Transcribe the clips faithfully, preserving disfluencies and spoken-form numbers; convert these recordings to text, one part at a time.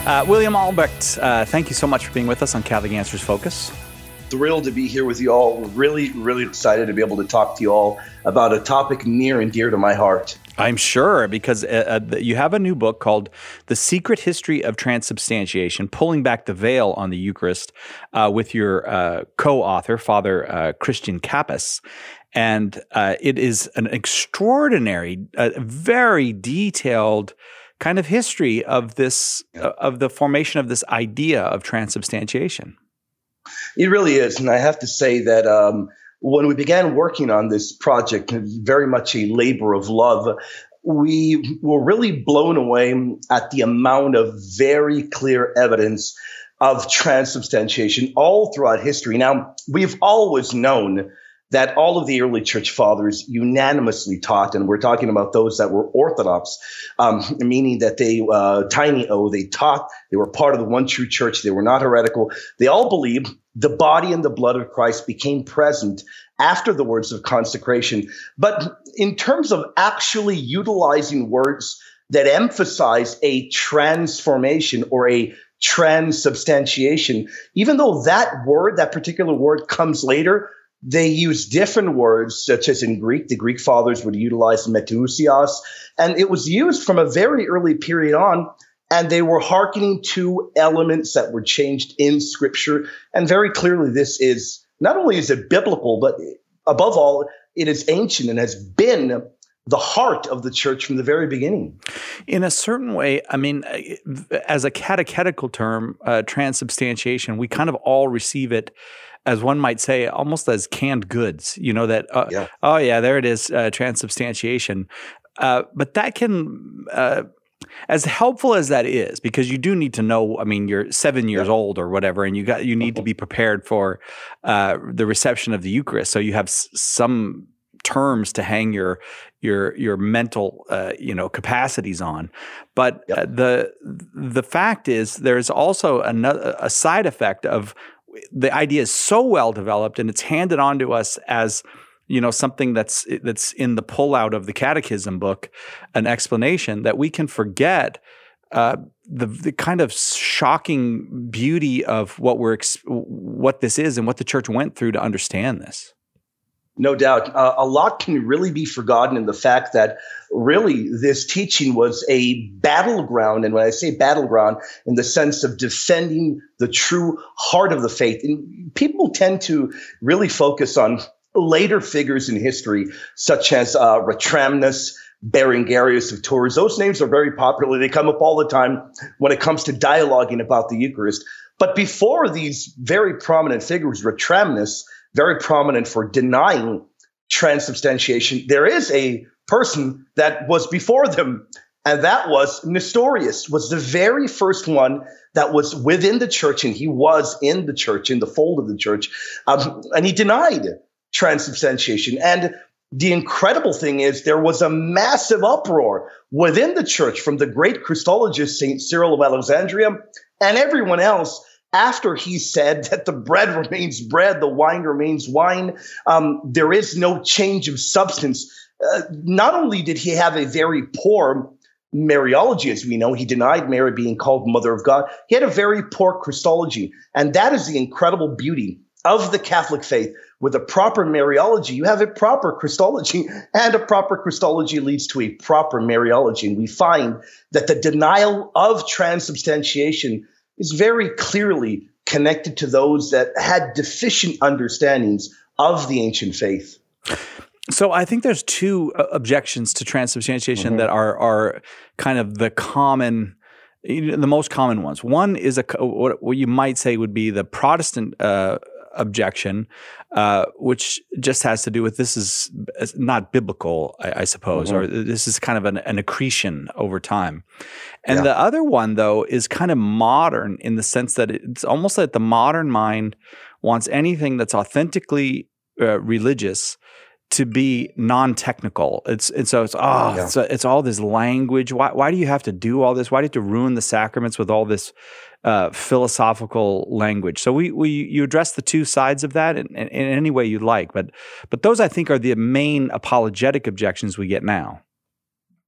Uh, William Albrecht, uh, thank you so much for being with us on Catholic Answers Focus. Thrilled to be here with you all. Really, really excited to be able to talk to you all about a topic near and dear to my heart. I'm sure, because uh, uh, you have a new book called The Secret History of Transubstantiation, Pulling Back the Veil on the Eucharist, uh, with your uh, co-author, Father uh, Christian Kappes. And uh, it is an extraordinary, uh, very detailed kind of history of this, uh, of the formation of this idea of transubstantiation. It really is. And I have to say that um, when we began working on this project, very much a labor of love, we were really blown away at the amount of very clear evidence of transubstantiation all throughout history. Now, we've always known that all of the early church fathers unanimously taught, and we're talking about those that were Orthodox, um, meaning that they, uh, tiny o, they taught, they were part of the one true church, they were not heretical. They all believed the body and the blood of Christ became present after the words of consecration. But in terms of actually utilizing words that emphasize a transformation or a transubstantiation, even though that word, that particular word comes later, they use different words, such as in Greek, the Greek fathers would utilize metousios, and it was used from a very early period on, and they were hearkening to elements that were changed in Scripture. And very clearly, this is, not only is it biblical, but above all, it is ancient and has been the heart of the church from the very beginning. In a certain way, I mean, as a catechetical term, uh, transubstantiation, we kind of all receive it, as one might say, almost as canned goods, you know, that, uh, yeah. oh yeah, there it is, uh, transubstantiation. Uh, but that can, uh, as helpful as that is, because you do need to know, I mean, you're seven years yeah. old or whatever, and you got, you need to be prepared for uh, the reception of the Eucharist. So you have s- some terms to hang your your your mental uh, you know capacities on, but yep. uh, the the fact is there's also another a side effect of the idea is so well developed and it's handed on to us as, you know, something that's that's in the pullout of the Catechism book, an explanation, that we can forget uh, the the kind of shocking beauty of what we're what this is and what the Church went through to understand this. No doubt. Uh, a lot can really be forgotten in the fact that really this teaching was a battleground. And when I say battleground, in the sense of defending the true heart of the faith. And people tend to really focus on later figures in history, such as uh, Ratramnus, Berengarius of Tours. Those names are very popular. They come up all the time when it comes to dialoguing about the Eucharist. But before these very prominent figures, Ratramnus, very prominent for denying transubstantiation, there is a person that was before them, and that was Nestorius, was the very first one that was within the church, and he was in the church, in the fold of the church, um, and he denied transubstantiation. And the incredible thing is there was a massive uproar within the church from the great Christologist, Saint Cyril of Alexandria, and everyone else, after he said that the bread remains bread, the wine remains wine, um, there is no change of substance. Uh, not only did he have a very poor Mariology, as we know, he denied Mary being called Mother of God. He had a very poor Christology. And that is the incredible beauty of the Catholic faith. With a proper Mariology, you have a proper Christology, and a proper Christology leads to a proper Mariology. And we find that the denial of transubstantiation is very clearly connected to those that had deficient understandings of the ancient faith. So I think there's two objections to transubstantiation mm-hmm. that are are kind of the common, the most common ones. One is a what you might say would be the Protestant uh, objection, uh, which just has to do with this is not biblical, I, I suppose, mm-hmm. or this is kind of an, an accretion over time. And yeah. the other one, though, is kind of modern in the sense that it's almost like the modern mind wants anything that's authentically uh, religious to be non-technical. It's and so it's oh, yeah. it's, it's all this language. Why why do you have to do all this? Why do you have to ruin the sacraments with all this uh, philosophical language? So we we you address the two sides of that in, in, in any way you'd like, but but those I think are the main apologetic objections we get now.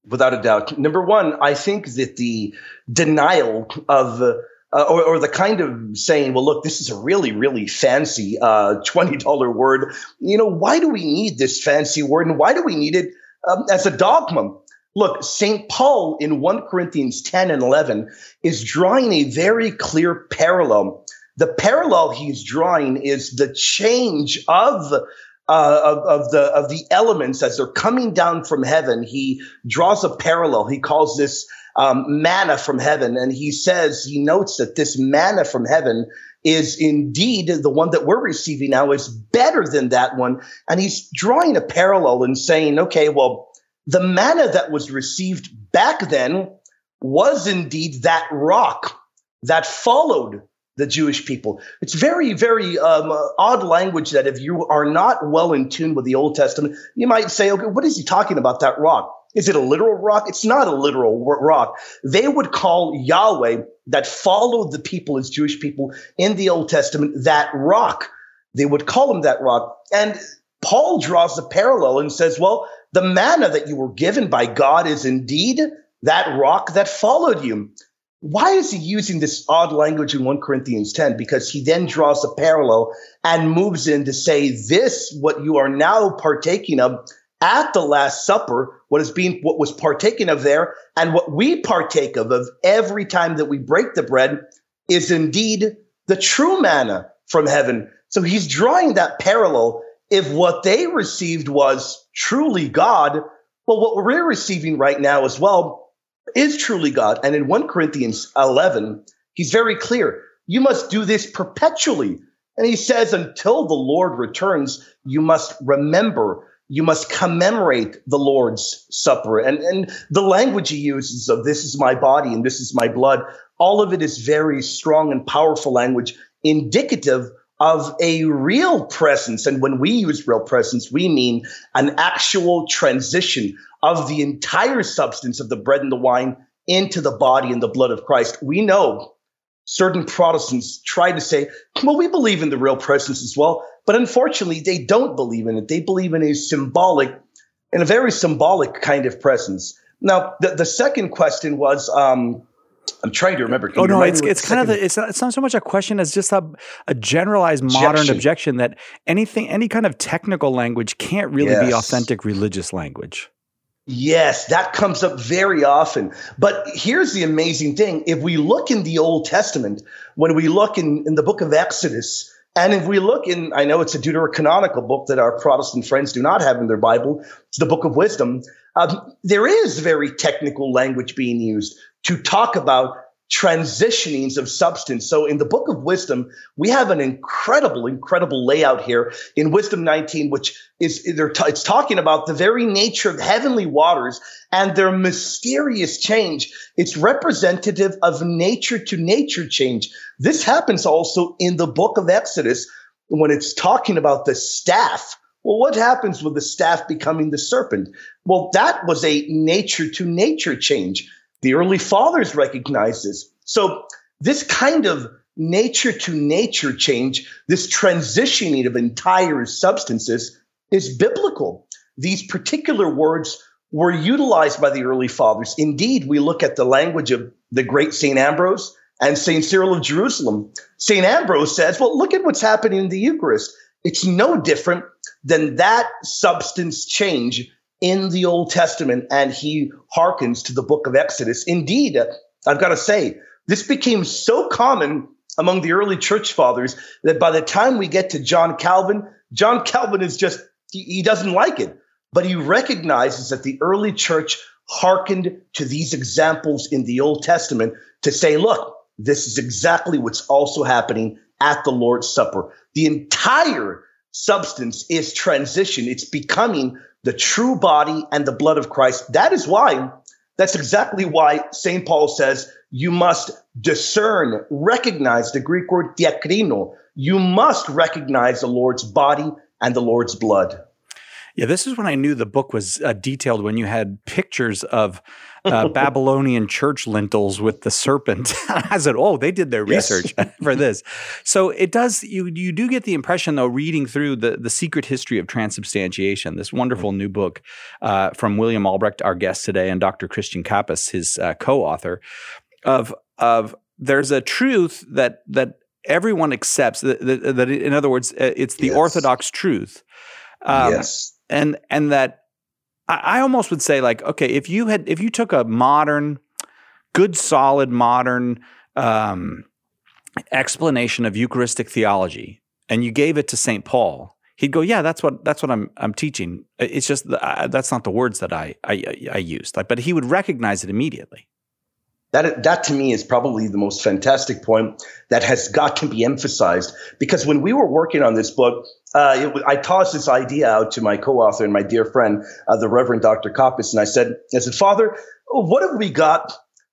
Without a doubt. Number one, I think that the denial of uh, or, or the kind of saying, well, look, this is a really, really fancy uh, twenty dollar word. You know, why do we need this fancy word? And why do we need it um, as a dogma? Look, Saint Paul in First Corinthians ten and eleven is drawing a very clear parallel. The parallel he's drawing is the change of Uh, of, of the of the elements as they're coming down from heaven. He draws a parallel. He calls this um, manna from heaven, and he says he notes that this manna from heaven is indeed the one that we're receiving now is better than that one. And he's drawing a parallel and saying, okay, well, the manna that was received back then was indeed that rock that followed the Jewish people. It's very, very um, uh, odd language that if you are not well in tune with the Old Testament, you might say, okay, what is he talking about, that rock? Is it a literal rock? It's not a literal rock. They would call Yahweh that followed the people as Jewish people in the Old Testament that rock. They would call him that rock. And Paul draws a parallel and says, well, the manna that you were given by God is indeed that rock that followed you. Why is he using this odd language in First Corinthians ten? Because he then draws a parallel and moves in to say this, what you are now partaking of at the Last Supper, what is being, what was partaken of there, and what we partake of, of every time that we break the bread, is indeed the true manna from heaven. So he's drawing that parallel. If what they received was truly God, well, what we're receiving right now as well is truly God. And in First Corinthians eleven, he's very clear. You must do this perpetually. And he says, until the Lord returns, you must remember, you must commemorate the Lord's Supper. And, and the language he uses of this is my body and this is my blood, all of it is very strong and powerful language, indicative of a real presence. And when we use real presence, we mean an actual transition of the entire substance of the bread and the wine into the body and the blood of Christ. We know certain Protestants try to say, well, we believe in the real presence as well, but unfortunately they don't believe in it. They believe in a symbolic, in a very symbolic kind of presence. Now, the, the second question was, um, I'm trying to remember. Can oh no, it's it's it's kind of the, it's not, it's not so much a question as just a, a generalized modern objection. objection that anything, any kind of technical language can't really yes. be authentic religious language. Yes, that comes up very often. But here's the amazing thing. If we look in the Old Testament, when we look in, in the book of Exodus, and if we look in, I know it's a Deuterocanonical book that our Protestant friends do not have in their Bible, it's the book of wisdom. Um, there is very technical language being used to talk about transitionings of substance. So in the book of wisdom, we have an incredible, incredible layout here in Wisdom nineteen, which is it's talking about the very nature of heavenly waters and their mysterious change. It's representative of nature to nature change. This happens also in the book of Exodus when it's talking about the staff. Well, what happens with the staff becoming the serpent? Well, that was a nature to nature change. The early fathers recognized this. So this kind of nature to nature change, this transitioning of entire substances is biblical. These particular words were utilized by the early fathers. Indeed, we look at the language of the great Saint Ambrose and Saint Cyril of Jerusalem. Saint Ambrose says, well, look at what's happening in the Eucharist. It's no different than that substance change in the Old Testament, and he hearkens to the book of Exodus. Indeed, I've got to say, this became so common among the early church fathers that by the time we get to John Calvin, John Calvin is just, he, he doesn't like it, but he recognizes that the early church hearkened to these examples in the Old Testament to say, look, this is exactly what's also happening at the Lord's Supper. The entire substance is transition. It's becoming the true body and the blood of Christ. That is why, that's exactly why Saint Paul says you must discern, recognize the Greek word diakrino. You must recognize the Lord's body and the Lord's blood. Yeah, this is when I knew the book was uh, detailed, when you had pictures of uh, Babylonian church lintels with the serpent. I said, oh, they did their research yes. for this. So it does, you you do get the impression, though, reading through the, the Secret History of Transubstantiation, this wonderful mm-hmm. new book uh, from William Albrecht, our guest today, and Doctor Christian Kappes, his uh, co-author, of of there's a truth that that everyone accepts, that, that, that in other words, it's the yes. Orthodox truth. Um, yes. And and that I, I almost would say, like, okay, if you had if you took a modern, good, solid, modern um, explanation of Eucharistic theology and you gave it to Saint Paul, he'd go, yeah, that's what that's what I'm I'm teaching. It's just uh, that's not the words that I I, I used, like, but he would recognize it immediately. That, that to me is probably the most fantastic point that has got to be emphasized, because when we were working on this book, uh, it, I tossed this idea out to my co-author and my dear friend, uh, the Reverend Doctor Kappes, and I said, I said, Father, what if we got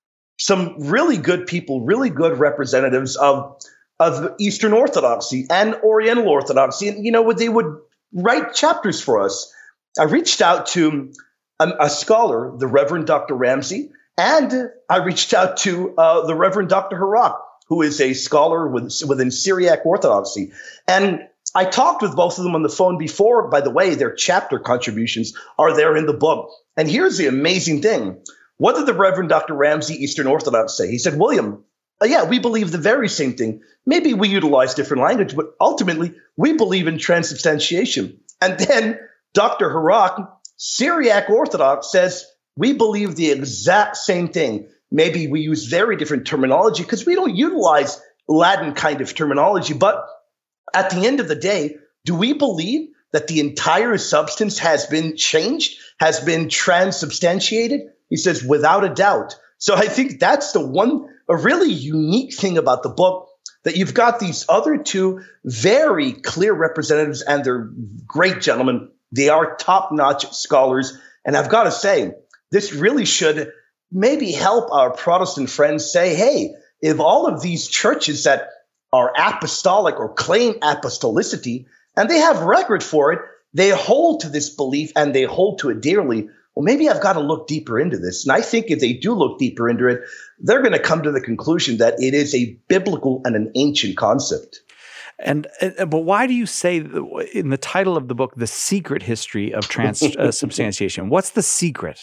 some really good people, really good representatives of of Eastern Orthodoxy and Oriental Orthodoxy, and you know, they would write chapters for us. I reached out to a, a scholar, the Reverend Doctor Ramsey. And I reached out to uh, the Reverend Doctor Harak, who is a scholar with, within Syriac Orthodoxy. And I talked with both of them on the phone before. By the way, their chapter contributions are there in the book. And here's the amazing thing. What did the Reverend Doctor Ramsey, Eastern Orthodox, say? He said, William, uh, yeah, we believe the very same thing. Maybe we utilize different language, but ultimately we believe in transubstantiation. And then Doctor Harak, Syriac Orthodox, says, we believe the exact same thing. Maybe we use very different terminology because we don't utilize Latin kind of terminology. But at the end of the day, do we believe that the entire substance has been changed, has been transubstantiated? He says, without a doubt. So I think that's the one, a really unique thing about the book, that you've got these other two very clear representatives, and they're great gentlemen. They are top-notch scholars. And I've got to say, this really should maybe help our Protestant friends say, hey, if all of these churches that are apostolic or claim apostolicity, and they have record for it, they hold to this belief and they hold to it dearly, well, maybe I've got to look deeper into this. And I think if they do look deeper into it, they're going to come to the conclusion that it is a biblical and an ancient concept. And uh, but why do you say in the title of the book, The Secret History of Transubstantiation? What's the secret?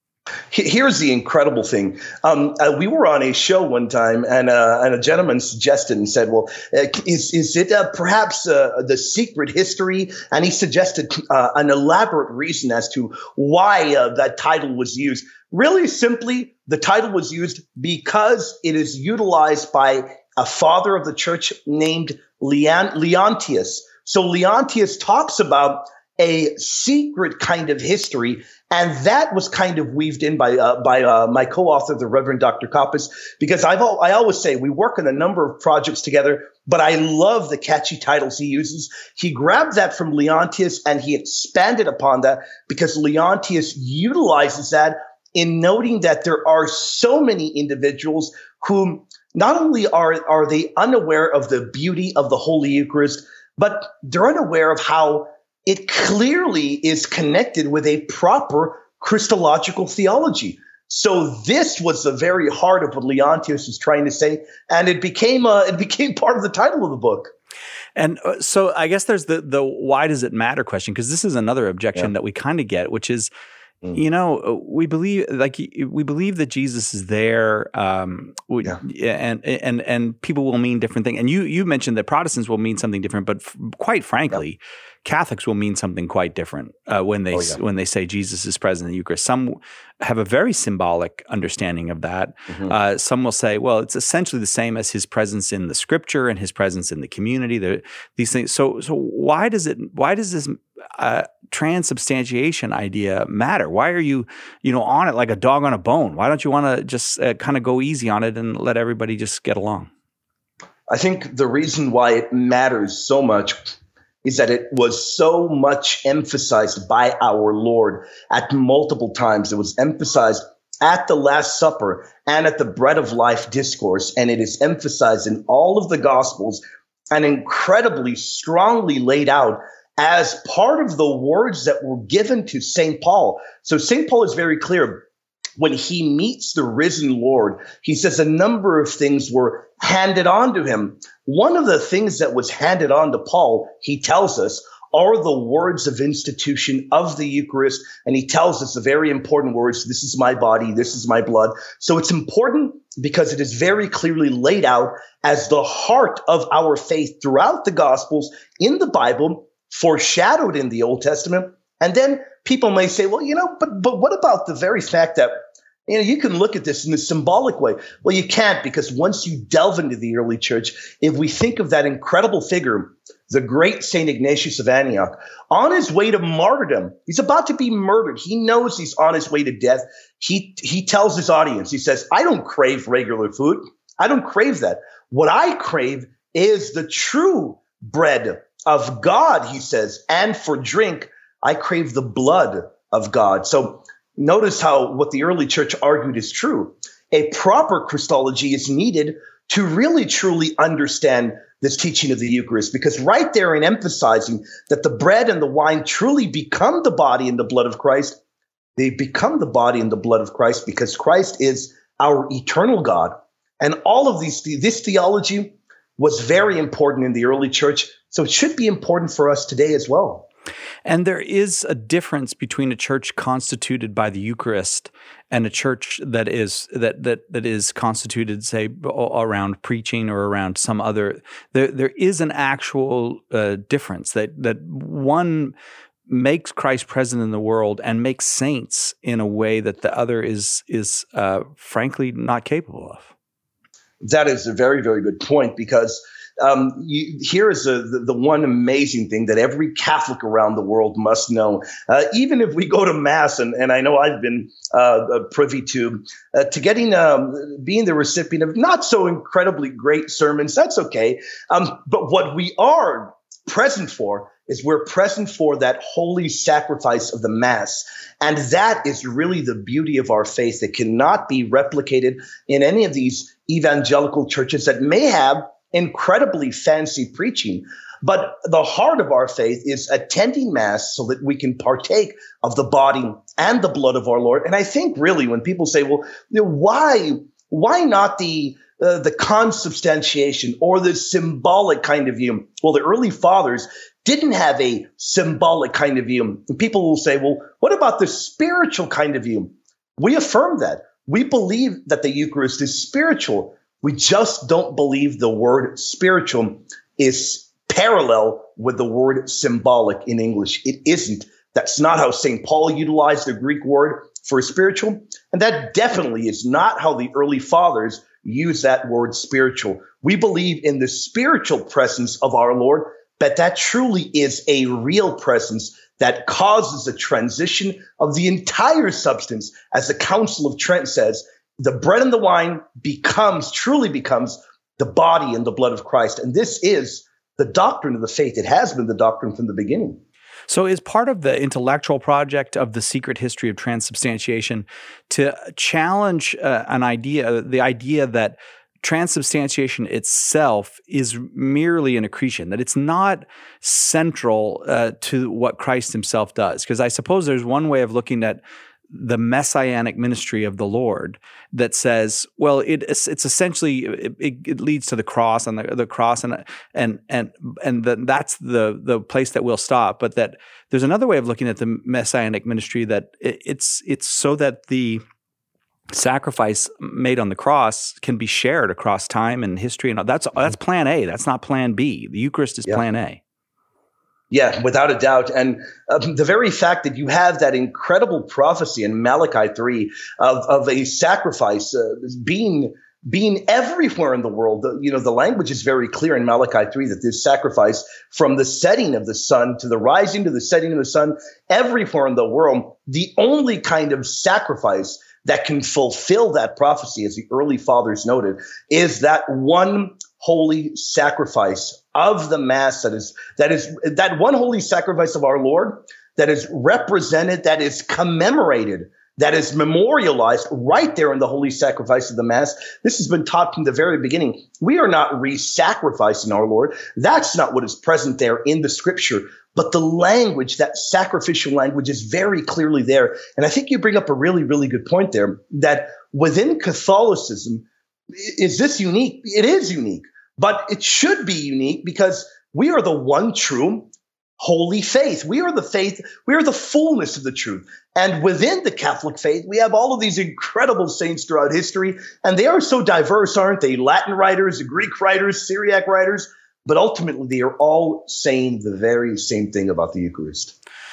Here's the incredible thing. Um, uh, we were on a show one time, and, uh, and a gentleman suggested and said, well, uh, is, is it uh, perhaps uh, the secret history? And he suggested uh, an elaborate reason as to why uh, that title was used. Really simply, the title was used because it is utilized by a father of the church named Leon- Leontius. So Leontius talks about a secret kind of history, and that was kind of weaved in by uh, by uh, my co-author, the Reverend Doctor Kappes, because I've al- I always say we work on a number of projects together, but I love the catchy titles he uses. He grabbed that from Leontius and he expanded upon that, because Leontius utilizes that in noting that there are so many individuals who not only are are they unaware of the beauty of the Holy Eucharist, but they're unaware of how it clearly is connected with a proper Christological theology. So this was the very heart of what Leontius was trying to say, and it became uh, it became part of the title of the book. And uh, so I guess there's the the why does it matter question, because this is another objection yeah. that we kind of get, which is, mm. you know, we believe like we believe that Jesus is there, um, we, yeah. and and and people will mean different things. And you you mentioned that Protestants will mean something different, but f- quite frankly. Yeah. Catholics will mean something quite different uh, when they oh, yeah. when they say Jesus is present in the Eucharist. Some have a very symbolic understanding of that. Mm-hmm. Uh, some will say, well, it's essentially the same as his presence in the Scripture and his presence in the community. The, these things. So, so why does it? Why does this uh, transubstantiation idea matter? Why are you, you know, on it like a dog on a bone? Why don't you want to just uh, kind of go easy on it and let everybody just get along? I think the reason why it matters so much is that it was so much emphasized by our Lord at multiple times. It was emphasized at the Last Supper and at the Bread of Life discourse, and it is emphasized in all of the Gospels and incredibly strongly laid out as part of the words that were given to Saint Paul. So Saint Paul is very clear. When he meets the risen Lord, he says a number of things were handed on to him. One of the things that was handed on to Paul, he tells us, are the words of institution of the Eucharist. And he tells us the very important words, this is my body, this is my blood. So it's important because it is very clearly laid out as the heart of our faith throughout the Gospels, in the Bible, foreshadowed in the Old Testament. And then people may say, well, you know, but but what about the very fact that, you know, you can look at this in a symbolic way? Well, you can't, because once you delve into the early church, if we think of that incredible figure, the great Saint Ignatius of Antioch, on his way to martyrdom, he's about to be murdered. He knows he's on his way to death. He, he tells his audience, he says, I don't crave regular food. I don't crave that. What I crave is the true bread of God, he says, and for drink, I crave the blood of God. So notice how what the early church argued is true. A proper Christology is needed to really truly understand this teaching of the Eucharist, because right there in emphasizing that the bread and the wine truly become the body and the blood of Christ, they become the body and the blood of Christ because Christ is our eternal God. And all of these, this theology was very important in the early church, so it should be important for us today as well. And there is a difference between a church constituted by the Eucharist and a church that is that that that is constituted, say, around preaching or around some other. There there is an actual uh, difference that that one makes Christ present in the world and makes saints in a way that the other is is uh, frankly not capable of. That is a very, very good point, because um, you, here is a, the, the one amazing thing that every Catholic around the world must know. Uh, even if we go to Mass, and, and I know I've been uh, privy to, uh, to getting um, being the recipient of not so incredibly great sermons, that's okay. Um, but what we are present for is we're present for that holy sacrifice of the Mass. And that is really the beauty of our faith that cannot be replicated in any of these evangelical churches that may have incredibly fancy preaching. But the heart of our faith is attending Mass so that we can partake of the body and the blood of our Lord. And I think really when people say, well, you know, why, why not the Uh, the consubstantiation or the symbolic kind of view? Well, the early fathers didn't have a symbolic kind of view. And people will say, well, what about the spiritual kind of view? We affirm that. We believe that the Eucharist is spiritual. We just don't believe the word spiritual is parallel with the word symbolic in English. It isn't. That's not how Saint Paul utilized the Greek word for spiritual. And that definitely is not how the early fathers use that word spiritual. We believe in the spiritual presence of our Lord, but that truly is a real presence that causes a transition of the entire substance. As the Council of Trent says, the bread and the wine becomes, truly becomes the body and the blood of Christ. And this is the doctrine of the faith. It has been the doctrine from the beginning. So is part of the intellectual project of The Secret History of Transubstantiation to challenge uh, an idea, the idea that transubstantiation itself is merely an accretion, that it's not central uh, to what Christ himself does? Because I suppose there's one way of looking at the messianic ministry of the Lord that says, well, it, it's, it's essentially it, it leads to the cross and the, the cross and and and and the, that's the the place that we'll stop. But that there's another way of looking at the messianic ministry that it, it's it's so that the sacrifice made on the cross can be shared across time and history, and that's that's Plan A. That's not Plan B. The Eucharist is yeah. Plan A. Yeah, without a doubt. And um, the very fact that you have that incredible prophecy in Malachi three of, of a sacrifice uh, being being everywhere in the world. The, you know, the language is very clear in Malachi three that this sacrifice from the setting of the sun to the rising to the setting of the sun, everywhere in the world, the only kind of sacrifice that can fulfill that prophecy, as the early fathers noted, is that one holy sacrifice of the Mass that is that is that one holy sacrifice of our Lord that is represented, that is commemorated that is memorialized right there in the holy sacrifice of the Mass. This has been taught from the very beginning. We are not re-sacrificing our Lord. That's not what is present there in the scripture. But the language, that sacrificial language, is very clearly there. And I think you bring up a really, really good point there, that within Catholicism, is this unique? It is unique, but it should be unique because we are the one true holy faith. We are the faith. We are the fullness of the truth. And within the Catholic faith, we have all of these incredible saints throughout history. And they are so diverse, aren't they? Latin writers, Greek writers, Syriac writers. But ultimately, they are all saying the very same thing about the Eucharist.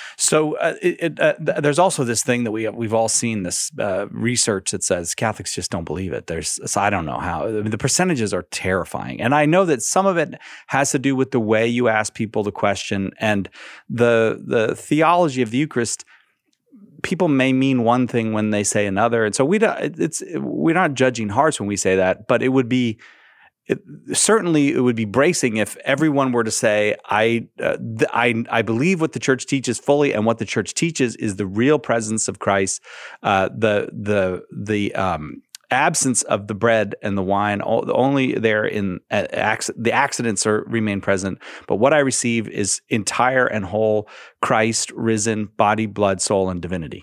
So uh, it, it, uh, th- there's also this thing that we we've all seen, this uh, research that says Catholics just don't believe it. There's so I don't know how. I mean, the percentages are terrifying, and I know that some of it has to do with the way you ask people the question and the the theology of the Eucharist. People may mean one thing when they say another, and so we don't. It's we're not judging hearts when we say that, but it would be. It, certainly, it would be bracing if everyone were to say, I, uh, th- I I believe what the church teaches fully, and what the church teaches is the real presence of Christ, uh, the the the um, absence of the bread and the wine, all, only there in uh, ac- the accidents are remain present. But what I receive is entire and whole Christ risen, body, blood, soul, and divinity.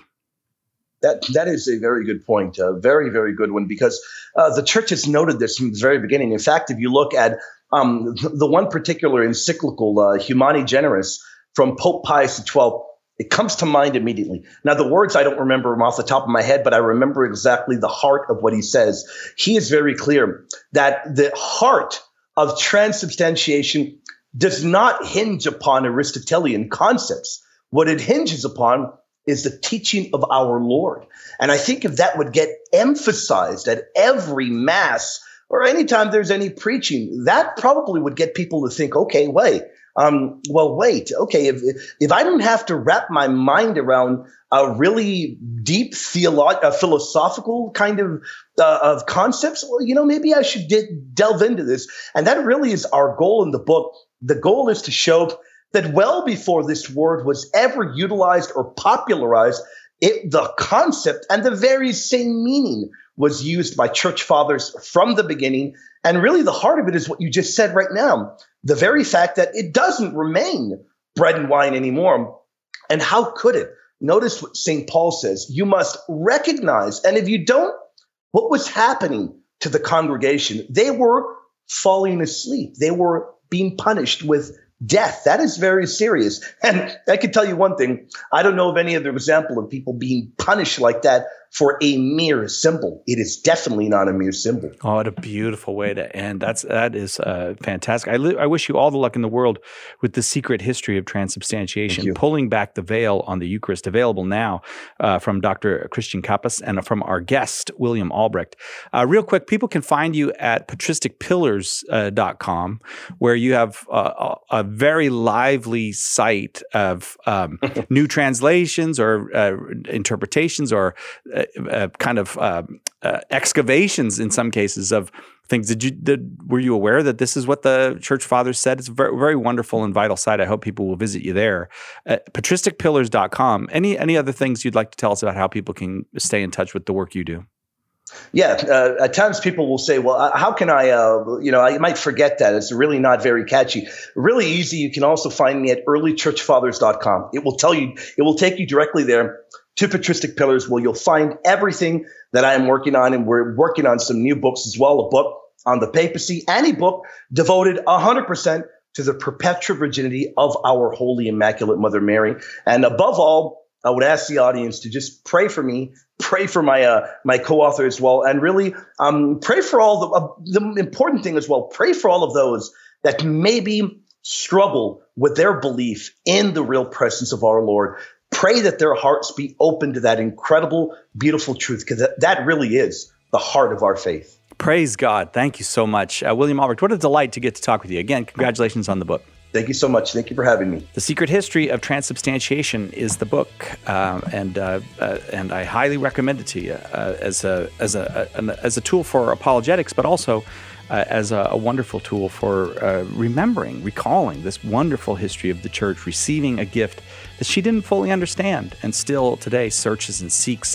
That that is a very good point, a very, very good one, because uh, the church has noted this from the very beginning. In fact, if you look at um, the one particular encyclical, uh, Humani Generis, from Pope Pius the twelfth, it comes to mind immediately. Now, the words, I don't remember them off the top of my head, but I remember exactly the heart of what he says. He is very clear that the heart of transubstantiation does not hinge upon Aristotelian concepts. What it hinges upon is the teaching of our Lord. And I think if that would get emphasized at every Mass or anytime there's any preaching, that probably would get people to think, okay, wait, um, well, wait, okay, if if I don't have to wrap my mind around a really deep theolo- uh, philosophical kind of uh, of concepts, well, you know, maybe I should de- delve into this. And that really is our goal in the book. The goal is to show that well before this word was ever utilized or popularized, it, the concept and the very same meaning was used by church fathers from the beginning. And really the heart of it is what you just said right now, the very fact that it doesn't remain bread and wine anymore. And how could it? Notice what Saint Paul says, you must recognize, and if you don't, what was happening to the congregation? They were falling asleep. They were being punished with death. That is very serious. And I can tell you one thing. I don't know of any other example of people being punished like that for a mere symbol. It is definitely not a mere symbol. Oh, what a beautiful way to end. That's, that is uh, fantastic. I, li- I wish you all the luck in the world with the secret history of transubstantiation, pulling back the veil on the Eucharist, available now uh, from Doctor Christian Kappas and from our guest, William Albrecht. Uh, real quick, people can find you at patristic pillars dot com, uh, where you have uh, a very lively site of um, new translations or uh, interpretations or uh, uh, kind of uh, uh, excavations in some cases of things. Did you did, were you aware that this is what the church fathers said? It's a very, very wonderful and vital site. I hope people will visit you there at patristic pillars dot com. Any any other things you'd like to tell us about how people can stay in touch with the work you do? Yeah, uh, at times people will say, well, how can I, uh, you know, I might forget that. It's really not very catchy. Really easy. You can also find me at early church fathers dot com. It will tell you, it will take you directly there to Patristic Pillars, where you'll find everything that I am working on. And we're working on some new books as well, a book on the papacy and a book devoted one hundred percent to the perpetual virginity of our Holy Immaculate Mother Mary. And above all, I would ask the audience to just pray for me, pray for my uh, my co-author as well, and really um, pray for all the uh, the important thing as well. Pray for all of those that maybe struggle with their belief in the real presence of our Lord. Pray that their hearts be open to that incredible, beautiful truth, because that, that really is the heart of our faith. Praise God. Thank you so much. Uh, William Albrecht, what a delight to get to talk with you. Again, congratulations on the book. Thank you so much. Thank you for having me. The Secret History of Transubstantiation is the book, uh, and uh, uh, and I highly recommend it to you uh, as a as a, a as a tool for apologetics, but also uh, as a, a wonderful tool for uh, remembering, recalling this wonderful history of the Church receiving a gift that she didn't fully understand, and still today searches and seeks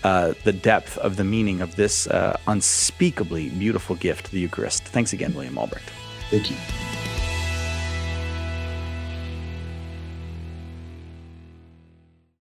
uh, the depth of the meaning of this uh, unspeakably beautiful gift, the Eucharist. Thanks again, William Albrecht. Thank you.